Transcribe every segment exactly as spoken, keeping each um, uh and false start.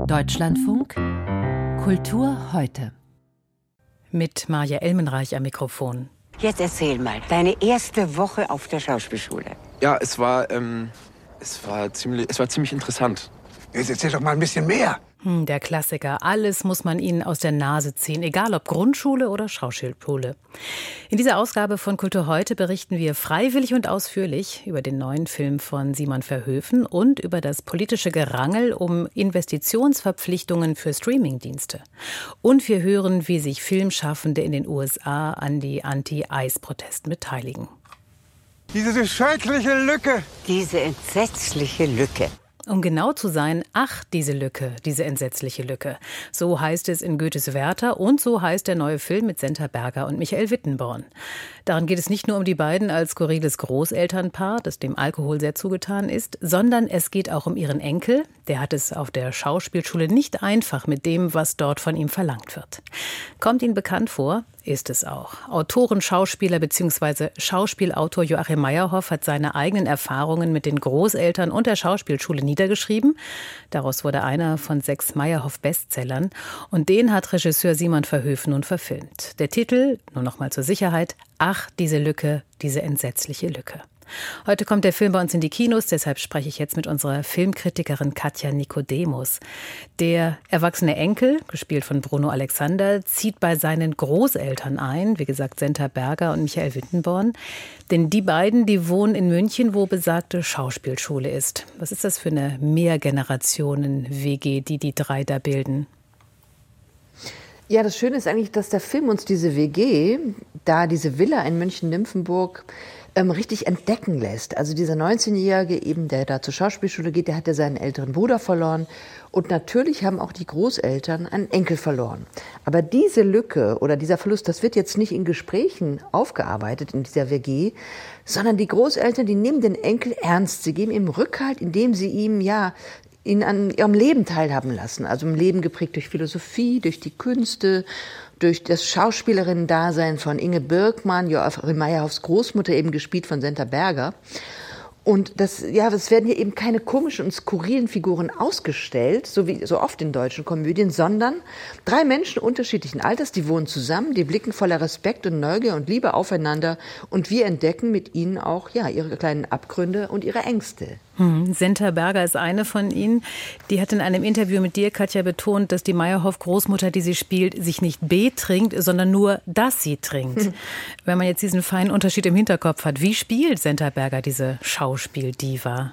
Deutschlandfunk Kultur heute. Mit Maja Elmenreich am Mikrofon. Jetzt erzähl mal, deine erste Woche auf der Schauspielschule. Ja, es war, ähm, es war ziemlich, es war ziemlich interessant. Jetzt erzähl doch mal ein bisschen mehr. Hm, der Klassiker. Alles muss man ihnen aus der Nase ziehen, egal ob Grundschule oder Schauspielschule. In dieser Ausgabe von Kultur heute berichten wir freiwillig und ausführlich über den neuen Film von Simon Verhoeven und über das politische Gerangel um Investitionsverpflichtungen für Streamingdienste. Und wir hören, wie sich Filmschaffende in den U S A an die Anti-I C E-Protesten beteiligen. Diese schreckliche Lücke. Diese entsetzliche Lücke. Um genau zu sein, ach, diese Lücke, diese entsetzliche Lücke. So heißt es in Goethes Werther und so heißt der neue Film mit Senta Berger und Michael Wittenborn. Darin geht es nicht nur um die beiden als skurriles Großelternpaar, das dem Alkohol sehr zugetan ist, sondern es geht auch um ihren Enkel. Der hat es auf der Schauspielschule nicht einfach mit dem, was dort von ihm verlangt wird. Kommt Ihnen bekannt vor? Ist es auch. Autoren, Schauspieler bzw. Schauspielautor Joachim Meyerhoff hat seine eigenen Erfahrungen mit den Großeltern und der Schauspielschule niedergeschrieben. Daraus wurde einer von sechs Meyerhoff-Bestsellern. Und den hat Regisseur Simon Verhoeven nun verfilmt. Der Titel, nur noch mal zur Sicherheit, ach, diese Lücke, diese entsetzliche Lücke. Heute kommt der Film bei uns in die Kinos, deshalb spreche ich jetzt mit unserer Filmkritikerin Katja Nikodemus. Der erwachsene Enkel, gespielt von Bruno Alexander, zieht bei seinen Großeltern ein, wie gesagt Senta Berger und Michael Wittenborn. Denn die beiden, die wohnen in München, wo besagte Schauspielschule ist. Was ist das für eine Mehrgenerationen-W G, die die drei da bilden? Ja, das Schöne ist eigentlich, dass der Film uns diese W G, da diese Villa in München-Nymphenburg, ähm, richtig entdecken lässt. Also dieser neunzehnjährige eben, der da zur Schauspielschule geht, der hat ja seinen älteren Bruder verloren. Und natürlich haben auch die Großeltern einen Enkel verloren. Aber diese Lücke oder dieser Verlust, das wird jetzt nicht in Gesprächen aufgearbeitet in dieser W G, sondern die Großeltern, die nehmen den Enkel ernst. Sie geben ihm Rückhalt, indem sie ihm, ja, ihn an ihrem Leben teilhaben lassen. Also im Leben geprägt durch Philosophie, durch die Künste, durch das Schauspielerinnen-Dasein von Inge Birkmann, Joachim Meyerhoffs Großmutter, eben gespielt von Senta Berger. Und das, ja, es werden hier eben keine komischen und skurrilen Figuren ausgestellt, so wie so oft in deutschen Komödien, sondern drei Menschen unterschiedlichen Alters, die wohnen zusammen, die blicken voller Respekt und Neugier und Liebe aufeinander und wir entdecken mit ihnen auch, ja, ihre kleinen Abgründe und ihre Ängste. Hm. Senta Berger ist eine von ihnen. Die hat in einem Interview mit dir, Katja, betont, dass die Meyerhoff-Großmutter, die sie spielt, sich nicht betrinkt, sondern nur, dass sie trinkt. Hm. Wenn man jetzt diesen feinen Unterschied im Hinterkopf hat, wie spielt Senta Berger diese Schauspieldiva?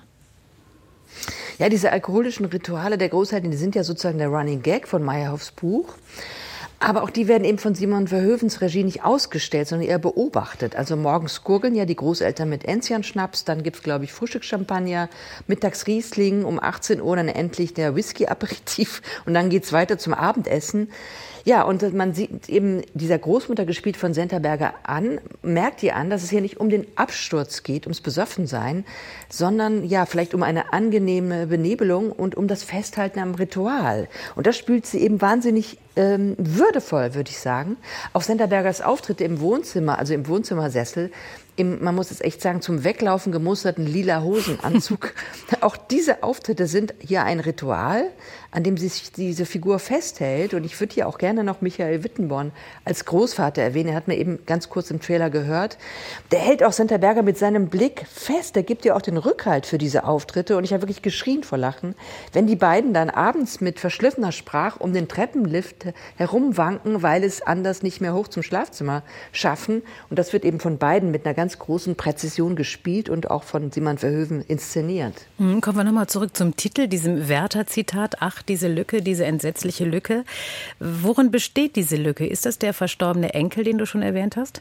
Ja, diese alkoholischen Rituale der Großeltern, die sind ja sozusagen der Running Gag von Meyerhoffs Buch. Aber auch die werden eben von Simon Verhoevens Regie nicht ausgestellt, sondern eher beobachtet. Also morgens gurgeln ja die Großeltern mit Enzian-Schnaps, dann gibt's, glaube ich, Frühstückschampagner, mittags Riesling, um achtzehn Uhr dann endlich der Whisky-Aperitif und dann geht's weiter zum Abendessen. Ja, und man sieht eben dieser Großmutter, gespielt von Senta Berger, an, merkt ihr an, dass es hier nicht um den Absturz geht, ums Besoffensein, sondern ja, vielleicht um eine angenehme Benebelung und um das Festhalten am Ritual. Und das spielt sie eben wahnsinnig ähm, würdevoll, würde ich sagen. Auch Senta Bergers Auftritte im Wohnzimmer, also im Wohnzimmersessel, im, man muss es echt sagen, zum Weglaufen gemusterten lila Hosenanzug. Auch diese Auftritte sind hier ein Ritual, an dem sich diese Figur festhält. Und ich würde hier auch gerne noch Michael Wittenborn als Großvater erwähnen. Er hat mir eben ganz kurz im Trailer gehört. Der hält auch Senta Berger mit seinem Blick fest. Der gibt ihr auch den Rückhalt für diese Auftritte. Und ich habe wirklich geschrien vor Lachen, wenn die beiden dann abends mit verschliffener Sprache um den Treppenlift herumwanken, weil es anders nicht mehr hoch zum Schlafzimmer schaffen. Und das wird eben von beiden mit einer ganz großen Präzision gespielt und auch von Simon Verhoeven inszeniert. Mhm, kommen wir nochmal zurück zum Titel, diesem Werther-Zitat. Ach, diese Lücke, diese entsetzliche Lücke. Worin besteht diese Lücke? Ist das der verstorbene Enkel, den du schon erwähnt hast?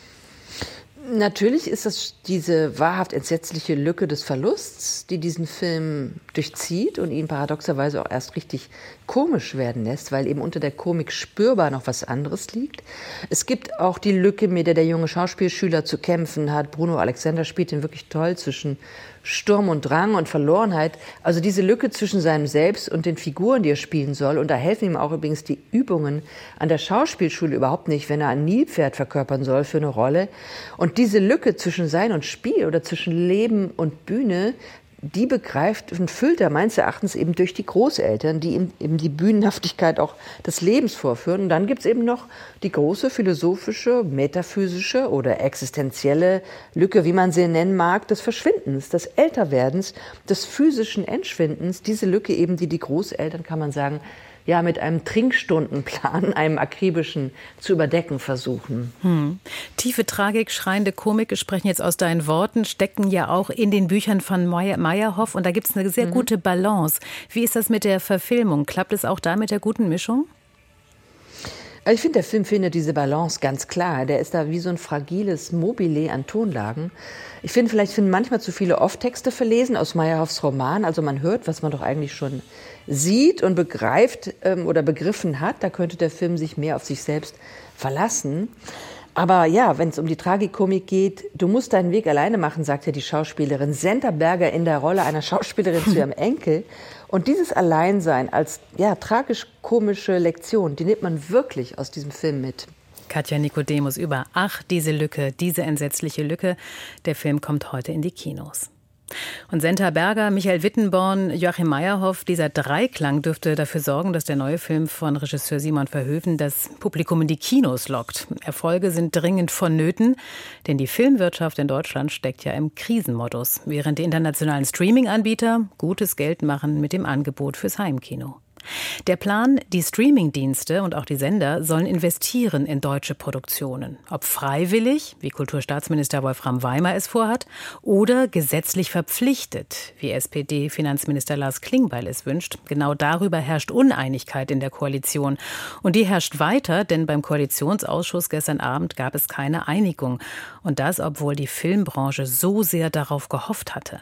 Natürlich ist das diese wahrhaft entsetzliche Lücke des Verlusts, die diesen Film durchzieht und ihn paradoxerweise auch erst richtig komisch werden lässt, weil eben unter der Komik spürbar noch was anderes liegt. Es gibt auch die Lücke, mit der der junge Schauspielschüler zu kämpfen hat. Bruno Alexander spielt ihn wirklich toll zwischen Sturm und Drang und Verlorenheit. Also diese Lücke zwischen seinem Selbst und den Figuren, die er spielen soll. Und da helfen ihm auch übrigens die Übungen an der Schauspielschule überhaupt nicht, wenn er ein Nilpferd verkörpern soll für eine Rolle. Und diese Lücke zwischen Sein und Spiel oder zwischen Leben und Bühne, die begreift und füllt er meines Erachtens eben durch die Großeltern, die ihm eben die Bühnenhaftigkeit auch des Lebens vorführen. Und dann gibt es eben noch die große philosophische, metaphysische oder existenzielle Lücke, wie man sie nennen mag, des Verschwindens, des Älterwerdens, des physischen Entschwindens. Diese Lücke eben, die die Großeltern, kann man sagen, ja, mit einem Trinkstundenplan, einem akribischen, zu überdecken versuchen. Hm. Tiefe Tragik, schreiende Komik, sprechen jetzt aus deinen Worten, stecken ja auch in den Büchern von Meyer, Meyerhoff. Und da gibt es eine sehr mhm. gute Balance. Wie ist das mit der Verfilmung? Klappt es auch da mit der guten Mischung? Ich finde, der Film findet diese Balance ganz klar. Der ist da wie so ein fragiles Mobile an Tonlagen. Ich finde, vielleicht finden manchmal zu viele Off-Texte verlesen aus Meyerhoffs Roman. Also man hört, was man doch eigentlich schon sieht und begreift ähm, oder begriffen hat. Da könnte der Film sich mehr auf sich selbst verlassen. Aber ja, wenn es um die Tragikomik geht, du musst deinen Weg alleine machen, sagt ja die Schauspielerin Senta Berger in der Rolle einer Schauspielerin zu ihrem Enkel. Und dieses Alleinsein als ja, tragisch-komische Lektion, die nimmt man wirklich aus diesem Film mit. Katja Nikodemus über Ach, diese Lücke, diese entsetzliche Lücke. Der Film kommt heute in die Kinos. Und Senta Berger, Michael Wittenborn, Joachim Meyerhoff, dieser Dreiklang dürfte dafür sorgen, dass der neue Film von Regisseur Simon Verhoeven das Publikum in die Kinos lockt. Erfolge sind dringend vonnöten, denn die Filmwirtschaft in Deutschland steckt ja im Krisenmodus, während die internationalen Streaming-Anbieter gutes Geld machen mit dem Angebot fürs Heimkino. Der Plan, die Streamingdienste und auch die Sender sollen investieren in deutsche Produktionen. Ob freiwillig, wie Kulturstaatsminister Wolfram Weimer es vorhat, oder gesetzlich verpflichtet, wie S P D-Finanzminister Lars Klingbeil es wünscht. Genau darüber herrscht Uneinigkeit in der Koalition. Und die herrscht weiter, denn beim Koalitionsausschuss gestern Abend gab es keine Einigung. Und das, obwohl die Filmbranche so sehr darauf gehofft hatte.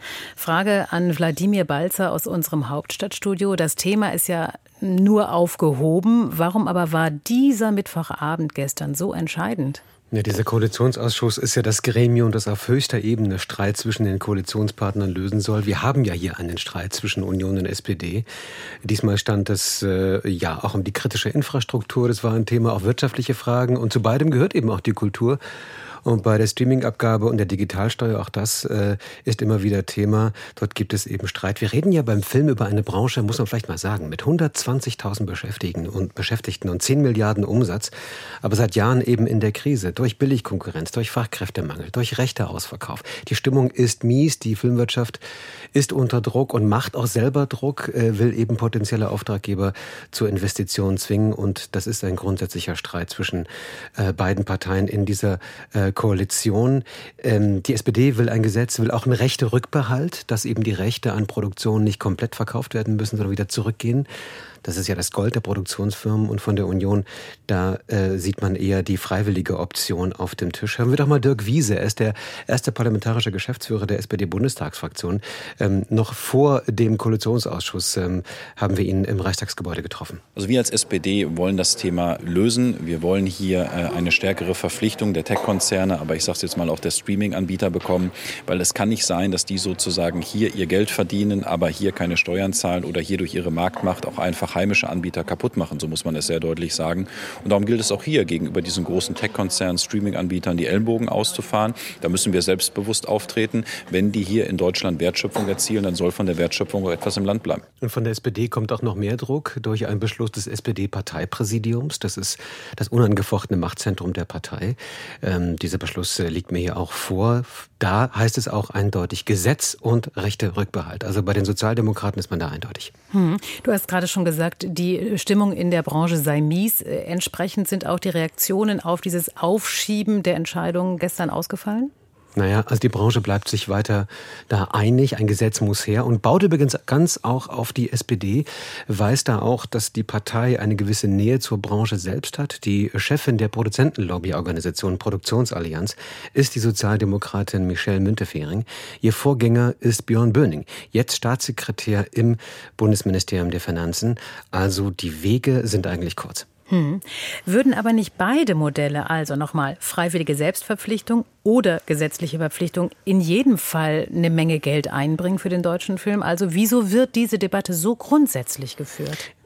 Frage an Wladimir Balzer aus unserem Hauptstadtstudio. Das Thema ist ja nur aufgehoben. Warum aber war dieser Mittwochabend gestern so entscheidend? Ja, dieser Koalitionsausschuss ist ja das Gremium, das auf höchster Ebene Streit zwischen den Koalitionspartnern lösen soll. Wir haben ja hier einen Streit zwischen Union und S P D. Diesmal stand es äh, ja auch um die kritische Infrastruktur. Das war ein Thema, auch wirtschaftliche Fragen. Und zu beidem gehört eben auch die Kultur. Und bei der Streamingabgabe und der Digitalsteuer, auch das äh, ist immer wieder Thema. Dort gibt es eben Streit. Wir reden ja beim Film über eine Branche, muss man vielleicht mal sagen, mit hundertzwanzigtausend Beschäftigten und Beschäftigten und zehn Milliarden Umsatz, aber seit Jahren eben in der Krise, durch Billigkonkurrenz, durch Fachkräftemangel, durch Rechteausverkauf. Die Stimmung ist mies, die Filmwirtschaft ist unter Druck und macht auch selber Druck, äh, will eben potenzielle Auftraggeber zur Investition zwingen. Und das ist ein grundsätzlicher Streit zwischen äh, beiden Parteien in dieser äh, Koalition. Ähm, die S P D will ein Gesetz, will auch einen Rechte-Rückbehalt, dass eben die Rechte an Produktionen nicht komplett verkauft werden müssen, sondern wieder zurückgehen. Das ist ja das Gold der Produktionsfirmen. Und von der Union, da äh, sieht man eher die freiwillige Option auf dem Tisch. Hören wir doch mal Dirk Wiese. Er ist der erste parlamentarische Geschäftsführer der S P D-Bundestagsfraktion. Ähm, noch vor dem Koalitionsausschuss ähm, haben wir ihn im Reichstagsgebäude getroffen. Also wir als S P D wollen das Thema lösen. Wir wollen hier äh, eine stärkere Verpflichtung der Tech-Konzerne, aber ich sage es jetzt mal auch der Streaming-Anbieter bekommen, weil es kann nicht sein, dass die sozusagen hier ihr Geld verdienen, aber hier keine Steuern zahlen oder hier durch ihre Marktmacht auch einfach heimische Anbieter kaputt machen, so muss man es sehr deutlich sagen. Und darum gilt es auch hier, gegenüber diesen großen Tech-Konzernen, Streaming-Anbietern die Ellbogen auszufahren. Da müssen wir selbstbewusst auftreten. Wenn die hier in Deutschland Wertschöpfung erzielen, dann soll von der Wertschöpfung auch etwas im Land bleiben. Und von der S P D kommt auch noch mehr Druck durch einen Beschluss des S P D-Parteipräsidiums. Das ist das unangefochtene Machtzentrum der Partei. Ähm, dieser Beschluss äh, liegt mir hier auch vor. Da heißt es auch eindeutig Gesetz und Rechte-Rückbehalt. Also bei den Sozialdemokraten ist man da eindeutig. Hm. Du hast gerade schon gesagt, die Stimmung in der Branche sei mies. Entsprechend sind auch die Reaktionen auf dieses Aufschieben der Entscheidungen gestern ausgefallen? Naja, also die Branche bleibt sich weiter da einig, ein Gesetz muss her und baut übrigens ganz auch auf die S P D, weiß da auch, dass die Partei eine gewisse Nähe zur Branche selbst hat. Die Chefin der Produzentenlobbyorganisation Produktionsallianz ist die Sozialdemokratin Michelle Müntefering. Ihr Vorgänger ist Björn Böning, jetzt Staatssekretär im Bundesministerium der Finanzen. Also die Wege sind eigentlich kurz. Hm. Würden aber nicht beide Modelle, also nochmal freiwillige Selbstverpflichtung oder gesetzliche Verpflichtung, in jedem Fall eine Menge Geld einbringen für den deutschen Film? Also wieso wird diese Debatte so grundsätzlich geführt?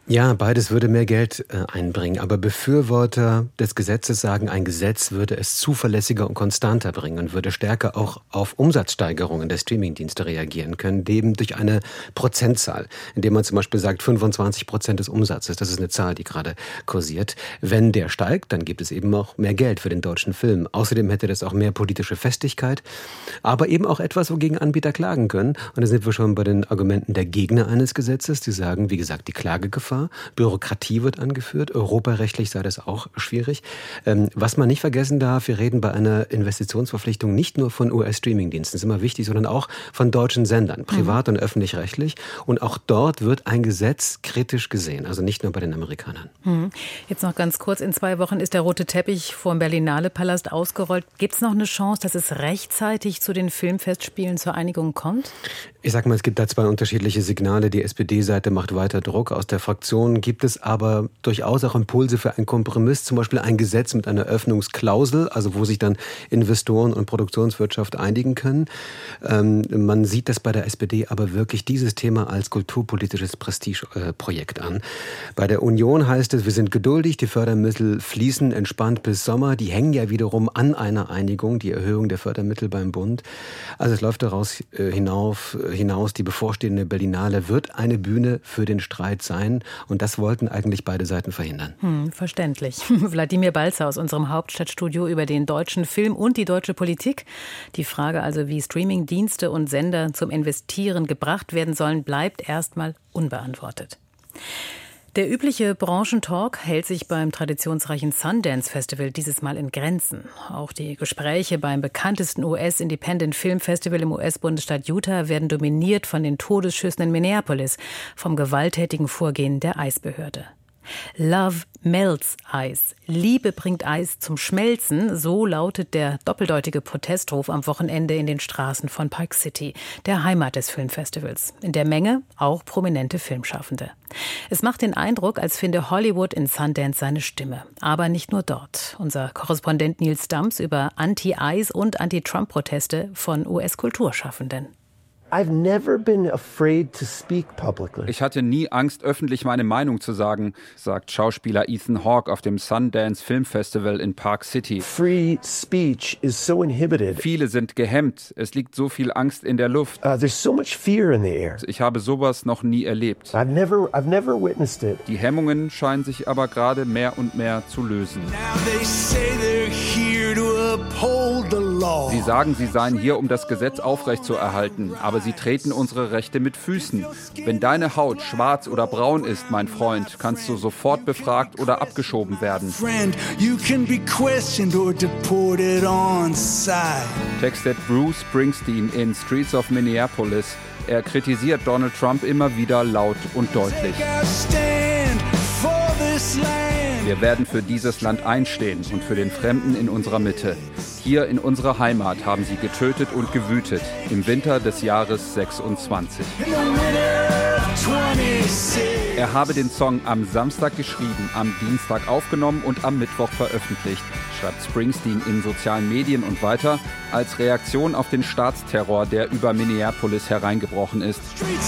Ja, beides würde mehr Geld äh, einbringen. Aber Befürworter des Gesetzes sagen, ein Gesetz würde es zuverlässiger und konstanter bringen und würde stärker auch auf Umsatzsteigerungen der Streamingdienste reagieren können, eben durch eine Prozentzahl, indem man zum Beispiel sagt, fünfundzwanzig Prozent des Umsatzes, das ist eine Zahl, die gerade kursiert. Wenn der steigt, dann gibt es eben auch mehr Geld für den deutschen Film. Außerdem hätte das auch mehr politische Festigkeit, aber eben auch etwas, wogegen Anbieter klagen können. Und da sind wir schon bei den Argumenten der Gegner eines Gesetzes, die sagen, wie gesagt, die Klagegefahr. Bürokratie wird angeführt, europarechtlich sei das auch schwierig. Ähm, was man nicht vergessen darf, wir reden bei einer Investitionsverpflichtung nicht nur von U S-Streaming-Diensten, das ist immer wichtig, sondern auch von deutschen Sendern, privat mhm. und öffentlich-rechtlich. Und auch dort wird ein Gesetz kritisch gesehen, also nicht nur bei den Amerikanern. Mhm. Jetzt noch ganz kurz, in zwei Wochen ist der rote Teppich vor dem Berlinale-Palast ausgerollt. Gibt es noch eine Chance, dass es rechtzeitig zu den Filmfestspielen zur Einigung kommt? Ich sag mal, es gibt da zwei unterschiedliche Signale. Die S P D-Seite macht weiter Druck. Aus der Fraktion gibt es aber durchaus auch Impulse für einen Kompromiss, zum Beispiel ein Gesetz mit einer Öffnungsklausel, also wo sich dann Investoren und Produktionswirtschaft einigen können. Ähm, man sieht das bei der S P D aber wirklich dieses Thema als kulturpolitisches Prestigeprojekt äh, an. Bei der Union heißt es, wir sind geduldig, die Fördermittel fließen entspannt bis Sommer. Die hängen ja wiederum an einer Einigung, die Erhöhung der Fördermittel beim Bund. Also es läuft daraus äh, hinauf, hinaus, die bevorstehende Berlinale wird eine Bühne für den Streit sein. Und das wollten eigentlich beide Seiten verhindern. Hm, verständlich. Wladimir Balzer aus unserem Hauptstadtstudio über den deutschen Film und die deutsche Politik. Die Frage also, wie Streamingdienste und Sender zum Investieren gebracht werden sollen, bleibt erstmal unbeantwortet. Der übliche Branchentalk hält sich beim traditionsreichen Sundance Festival dieses Mal in Grenzen. Auch die Gespräche beim bekanntesten U S Independent Film Festival im U S-Bundesstaat Utah werden dominiert von den Todesschüssen in Minneapolis, vom gewalttätigen Vorgehen der Eisbehörde. Love melts Eis. Liebe bringt Eis zum Schmelzen, so lautet der doppeldeutige Protestruf am Wochenende in den Straßen von Park City, der Heimat des Filmfestivals. In der Menge auch prominente Filmschaffende. Es macht den Eindruck, als finde Hollywood in Sundance seine Stimme. Aber nicht nur dort. Unser Korrespondent Nils Dams über Anti-Eis- und Anti-Trump-Proteste von U S-Kulturschaffenden. Ich hatte nie Angst, öffentlich meine Meinung zu sagen, sagt Schauspieler Ethan Hawke auf dem Sundance Film Festival in Park City. Free speech is so inhibited. Viele sind gehemmt. Es liegt so viel Angst in der Luft. Uh, there's so much fear in the air. Ich habe sowas noch nie erlebt. I've never, I've never witnessed it. Die Hemmungen scheinen sich aber gerade mehr und mehr zu lösen. Sie sagen, sie seien hier, um das Gesetz aufrechtzuerhalten, aber sie treten unsere Rechte mit Füßen. Wenn deine Haut schwarz oder braun ist, mein Freund, kannst du sofort befragt oder abgeschoben werden. Textet Bruce Springsteen in Streets of Minneapolis. Er kritisiert Donald Trump immer wieder laut und deutlich. Wir werden für dieses Land einstehen und für den Fremden in unserer Mitte. Hier in unserer Heimat haben sie getötet und gewütet, im Winter des Jahres sechsundzwanzig. Er habe den Song am Samstag geschrieben, am Dienstag aufgenommen und am Mittwoch veröffentlicht, schreibt Springsteen in sozialen Medien und weiter, als Reaktion auf den Staatsterror, der über Minneapolis hereingebrochen ist.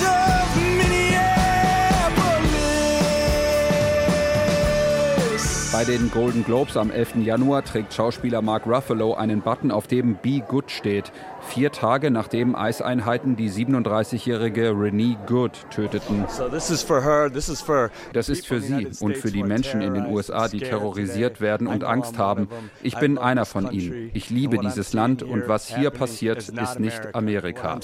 Bei den Golden Globes am elften Januar trägt Schauspieler Mark Ruffalo einen Button, auf dem Be Good steht. Vier Tage nachdem Eiseinheiten die siebenunddreißigjährige Renee Good töteten. Das ist für sie und für die Menschen in den U S A, die terrorisiert werden und Angst haben. Ich bin einer von ihnen. Ich liebe dieses Land und was hier passiert, ist nicht Amerika.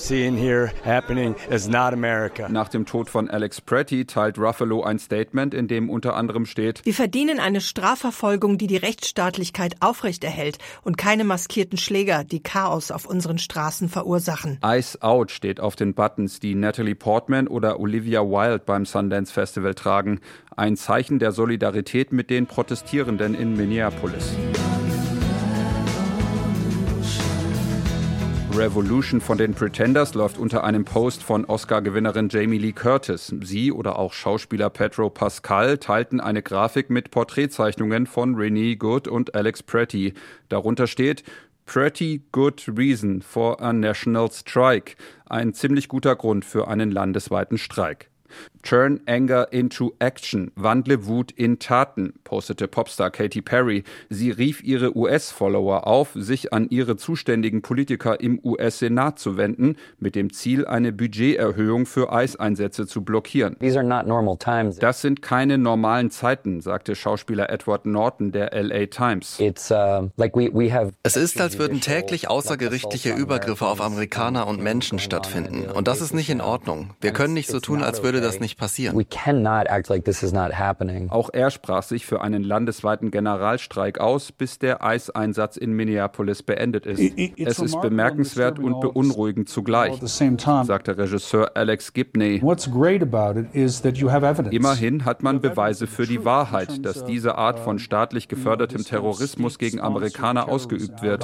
Nach dem Tod von Alex Pretty teilt Ruffalo ein Statement, in dem unter anderem steht: Wir verdienen eine Strafverfolgung, die die Rechtsstaatlichkeit aufrechterhält und keine maskierten Schläger, die Chaos auf unseren Straßen verursachen. Ice Out steht auf den Buttons, die Natalie Portman oder Olivia Wilde beim Sundance Festival tragen. Ein Zeichen der Solidarität mit den Protestierenden in Minneapolis. Revolution von den Pretenders läuft unter einem Post von Oscar-Gewinnerin Jamie Lee Curtis. Sie oder auch Schauspieler Pedro Pascal teilten eine Grafik mit Porträtzeichnungen von Renee Good und Alex Pretty. Darunter steht: Pretty good reason for a national strike. Ein ziemlich guter Grund für einen landesweiten Streik. Turn Anger into Action, wandle Wut in Taten, postete Popstar Katy Perry. Sie rief ihre U S-Follower auf, sich an ihre zuständigen Politiker im U S-Senat zu wenden, mit dem Ziel, eine Budgeterhöhung für ICE-Einsätze zu blockieren. Das sind keine normalen Zeiten, sagte Schauspieler Edward Norton der L A Times. Es ist, als würden täglich außergerichtliche Übergriffe auf Amerikaner und Menschen stattfinden. Und das ist nicht in Ordnung. Wir können nicht so tun, als würde das nicht passieren. Auch er sprach sich für einen landesweiten Generalstreik aus, bis der ICE-Einsatz in Minneapolis beendet ist. Es ist bemerkenswert und beunruhigend zugleich, sagte Regisseur Alex Gibney. Immerhin hat man Beweise für die Wahrheit, dass diese Art von staatlich gefördertem Terrorismus gegen Amerikaner ausgeübt wird.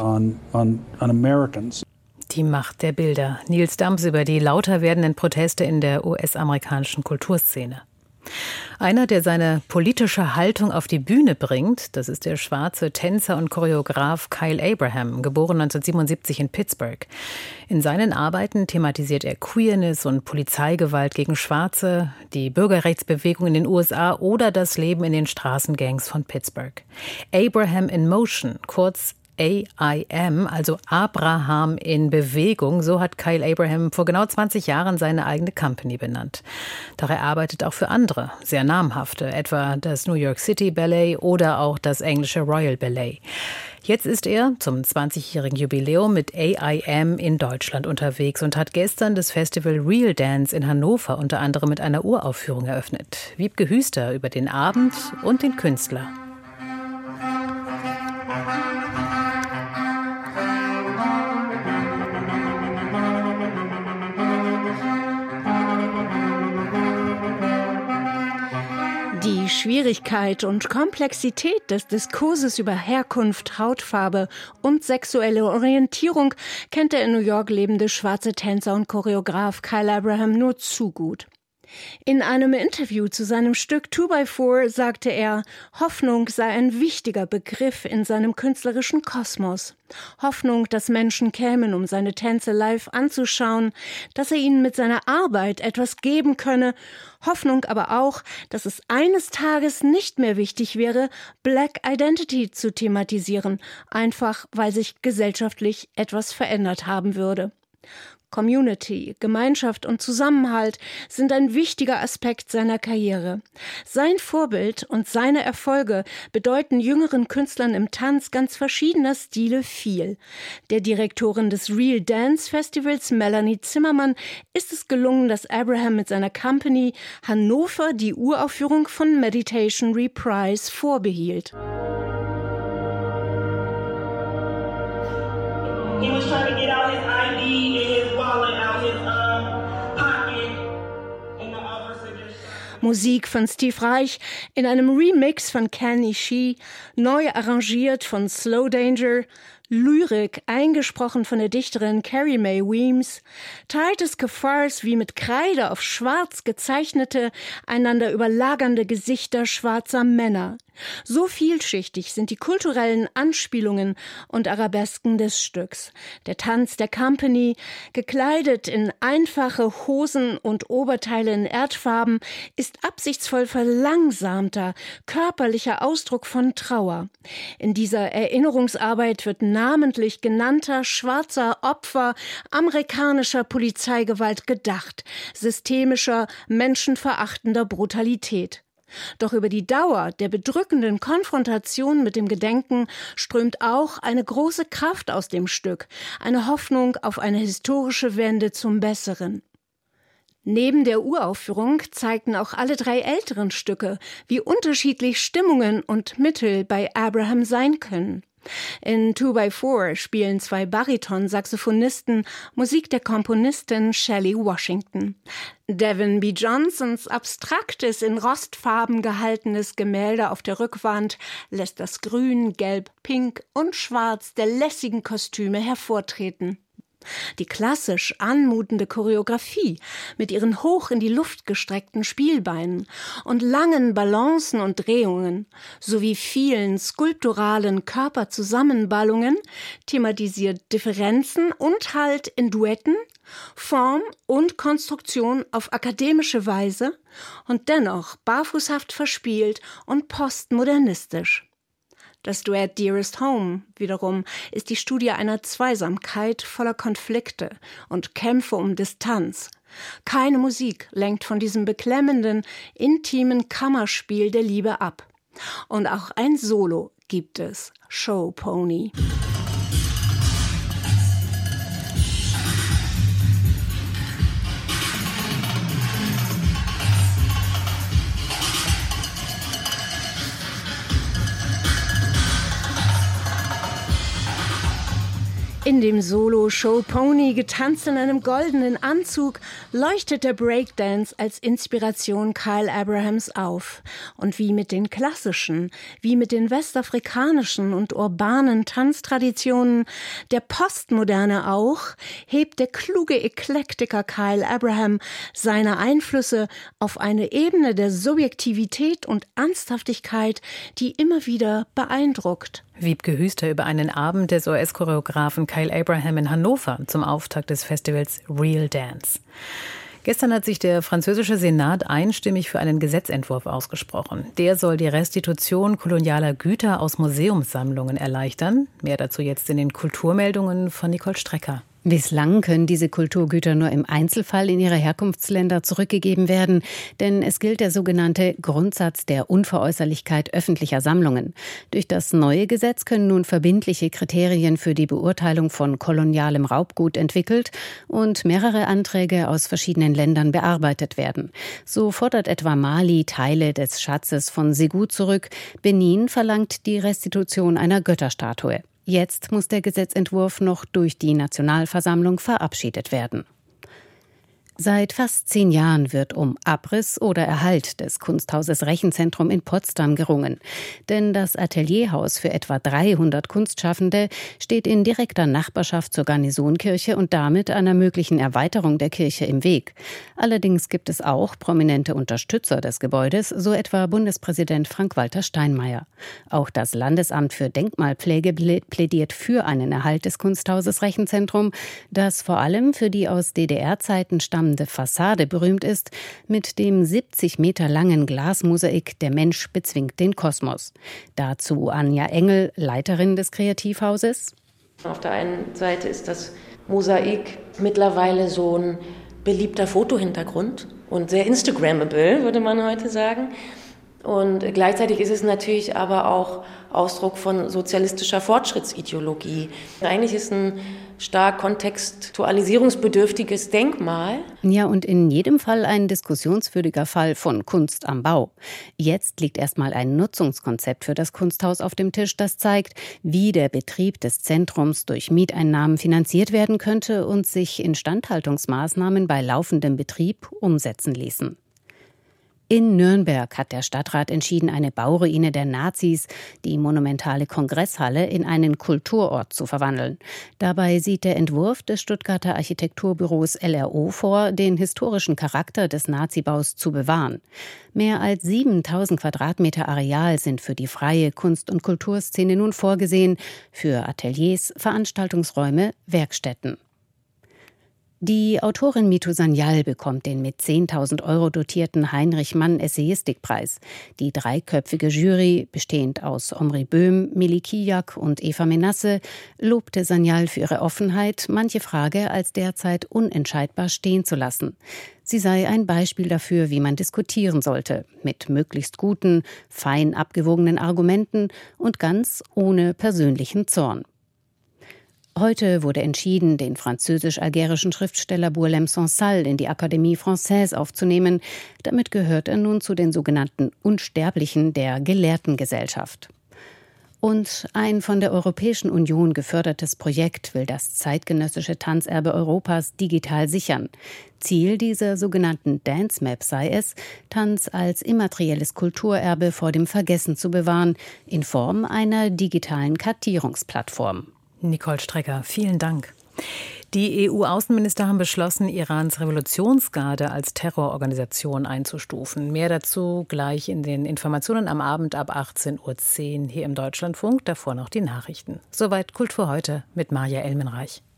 Die Macht der Bilder. Nils Dams über die lauter werdenden Proteste in der U S-amerikanischen Kulturszene. Einer, der seine politische Haltung auf die Bühne bringt, das ist der schwarze Tänzer und Choreograf Kyle Abraham, geboren neunzehnhundertsiebenundsiebzig in Pittsburgh. In seinen Arbeiten thematisiert er Queerness und Polizeigewalt gegen Schwarze, die Bürgerrechtsbewegung in den U S A oder das Leben in den Straßengangs von Pittsburgh. Abraham in Motion, kurz A I M, also Abraham in Bewegung, so hat Kyle Abraham vor genau zwanzig Jahren seine eigene Company benannt. Doch er arbeitet auch für andere, sehr namhafte, etwa das New York City Ballet oder auch das englische Royal Ballet. Jetzt ist er zum zwanzigjährigen Jubiläum mit A I M in Deutschland unterwegs und hat gestern das Festival Real Dance in Hannover unter anderem mit einer Uraufführung eröffnet. Wiebke Hüster über den Abend und den Künstler. Die Schwierigkeit und Komplexität des Diskurses über Herkunft, Hautfarbe und sexuelle Orientierung kennt der in New York lebende schwarze Tänzer und Choreograf Kyle Abraham nur zu gut. In einem Interview zu seinem Stück Two by Four sagte er, Hoffnung sei ein wichtiger Begriff in seinem künstlerischen Kosmos. Hoffnung, dass Menschen kämen, um seine Tänze live anzuschauen, dass er ihnen mit seiner Arbeit etwas geben könne. Hoffnung aber auch, dass es eines Tages nicht mehr wichtig wäre, Black Identity zu thematisieren, einfach weil sich gesellschaftlich etwas verändert haben würde. Community, Gemeinschaft und Zusammenhalt sind ein wichtiger Aspekt seiner Karriere. Sein Vorbild und seine Erfolge bedeuten jüngeren Künstlern im Tanz ganz verschiedener Stile viel. Der Direktorin des Real Dance Festivals, Melanie Zimmermann, ist es gelungen, dass Abraham mit seiner Company Hannover die Uraufführung von Meditation Reprise vorbehielt. He was trying to get out his I D and his wallet out his um, pocket. And the officer just... Musik von Steve Reich in einem Remix von Kenny Shee, neu arrangiert von Slow Danger, Lyrik eingesprochen von der Dichterin Carrie Mae Weems, Titus Kaphars wie mit Kreide auf schwarz gezeichnete, einander überlagernde Gesichter schwarzer Männer. So vielschichtig sind die kulturellen Anspielungen und Arabesken des Stücks. Der Tanz der Company, gekleidet in einfache Hosen und Oberteile in Erdfarben, ist absichtsvoll verlangsamter, körperlicher Ausdruck von Trauer. In dieser Erinnerungsarbeit wird namentlich genannter schwarzer Opfer amerikanischer Polizeigewalt gedacht, systemischer, menschenverachtender Brutalität. Doch über die Dauer der bedrückenden Konfrontation mit dem Gedenken strömt auch eine große Kraft aus dem Stück, eine Hoffnung auf eine historische Wende zum Besseren. Neben der Uraufführung zeigten auch alle drei älteren Stücke, wie unterschiedlich Stimmungen und Mittel bei Abraham sein können. In Two by Four spielen zwei Bariton-Saxophonisten Musik der Komponistin Shelley Washington. Devin B. Johnsons abstraktes, in Rostfarben gehaltenes Gemälde auf der Rückwand lässt das Grün, Gelb, Pink und Schwarz der lässigen Kostüme hervortreten. Die klassisch anmutende Choreografie mit ihren hoch in die Luft gestreckten Spielbeinen und langen Balancen und Drehungen sowie vielen skulpturalen Körperzusammenballungen thematisiert Differenzen und Halt in Duetten, Form und Konstruktion auf akademische Weise und dennoch barfußhaft verspielt und postmodernistisch. Das Duett Dearest Home wiederum ist die Studie einer Zweisamkeit voller Konflikte und Kämpfe um Distanz. Keine Musik lenkt von diesem beklemmenden, intimen Kammerspiel der Liebe ab. Und auch ein Solo gibt es, Show Pony. In dem Solo Show Pony, getanzt in einem goldenen Anzug, leuchtet der Breakdance als Inspiration Kyle Abrahams auf. Und wie mit den klassischen, wie mit den westafrikanischen und urbanen Tanztraditionen, der Postmoderne auch, hebt der kluge Eklektiker Kyle Abraham seine Einflüsse auf eine Ebene der Subjektivität und Ernsthaftigkeit, die immer wieder beeindruckt. Wiebke Hüster über einen Abend des U S-Choreografen Kyle Abraham in Hannover zum Auftakt des Festivals Real Dance. Gestern hat sich der französische Senat einstimmig für einen Gesetzentwurf ausgesprochen. Der soll die Restitution kolonialer Güter aus Museumssammlungen erleichtern. Mehr dazu jetzt in den Kulturmeldungen von Nicole Strecker. Bislang können diese Kulturgüter nur im Einzelfall in ihre Herkunftsländer zurückgegeben werden, denn es gilt der sogenannte Grundsatz der Unveräußerlichkeit öffentlicher Sammlungen. Durch das neue Gesetz können nun verbindliche Kriterien für die Beurteilung von kolonialem Raubgut entwickelt und mehrere Anträge aus verschiedenen Ländern bearbeitet werden. So fordert etwa Mali Teile des Schatzes von Ségou zurück, Benin verlangt die Restitution einer Götterstatue. Jetzt muss der Gesetzentwurf noch durch die Nationalversammlung verabschiedet werden. Seit fast zehn Jahren wird um Abriss oder Erhalt des Kunsthauses Rechenzentrum in Potsdam gerungen. Denn das Atelierhaus für etwa dreihundert Kunstschaffende steht in direkter Nachbarschaft zur Garnisonkirche und damit einer möglichen Erweiterung der Kirche im Weg. Allerdings gibt es auch prominente Unterstützer des Gebäudes, so etwa Bundespräsident Frank-Walter Steinmeier. Auch das Landesamt für Denkmalpflege plädiert für einen Erhalt des Kunsthauses Rechenzentrum, das vor allem für die aus D D R-Zeiten stammende Fassade berühmt ist, mit dem siebzig Meter langen Glasmosaik Der Mensch bezwingt den Kosmos. Dazu Anja Engel, Leiterin des Kreativhauses. Auf der einen Seite ist das Mosaik mittlerweile so ein beliebter Fotohintergrund und sehr Instagrammable, würde man heute sagen. Und gleichzeitig ist es natürlich aber auch Ausdruck von sozialistischer Fortschrittsideologie. Eigentlich ist ein stark kontextualisierungsbedürftiges Denkmal. Ja, und in jedem Fall ein diskussionswürdiger Fall von Kunst am Bau. Jetzt liegt erstmal ein Nutzungskonzept für das Kunsthaus auf dem Tisch, das zeigt, wie der Betrieb des Zentrums durch Mieteinnahmen finanziert werden könnte und sich Instandhaltungsmaßnahmen bei laufendem Betrieb umsetzen ließen. In Nürnberg hat der Stadtrat entschieden, eine Bauruine der Nazis, die monumentale Kongresshalle, in einen Kulturort zu verwandeln. Dabei sieht der Entwurf des Stuttgarter Architekturbüros L R O vor, den historischen Charakter des Nazibaus zu bewahren. Mehr als siebentausend Quadratmeter Areal sind für die freie Kunst- und Kulturszene nun vorgesehen, für Ateliers, Veranstaltungsräume, Werkstätten. Die Autorin Mitu Sanyal bekommt den mit zehntausend Euro dotierten Heinrich-Mann-Essayistikpreis. Die dreiköpfige Jury, bestehend aus Omri Böhm, Mili Kijak und Eva Menasse, lobte Sanyal für ihre Offenheit, manche Frage als derzeit unentscheidbar stehen zu lassen. Sie sei ein Beispiel dafür, wie man diskutieren sollte, mit möglichst guten, fein abgewogenen Argumenten und ganz ohne persönlichen Zorn. Heute wurde entschieden, den französisch-algerischen Schriftsteller Boualem Sansal in die Académie Française aufzunehmen. Damit gehört er nun zu den sogenannten Unsterblichen der Gelehrtengesellschaft. Und ein von der Europäischen Union gefördertes Projekt will das zeitgenössische Tanzerbe Europas digital sichern. Ziel dieser sogenannten Dance Map sei es, Tanz als immaterielles Kulturerbe vor dem Vergessen zu bewahren, in Form einer digitalen Kartierungsplattform. Nicole Strecker, vielen Dank. Die E U-Außenminister haben beschlossen, Irans Revolutionsgarde als Terrororganisation einzustufen. Mehr dazu gleich in den Informationen am Abend ab achtzehn Uhr zehn hier im Deutschlandfunk. Davor noch die Nachrichten. Soweit Kultur heute mit Maja Elmenreich.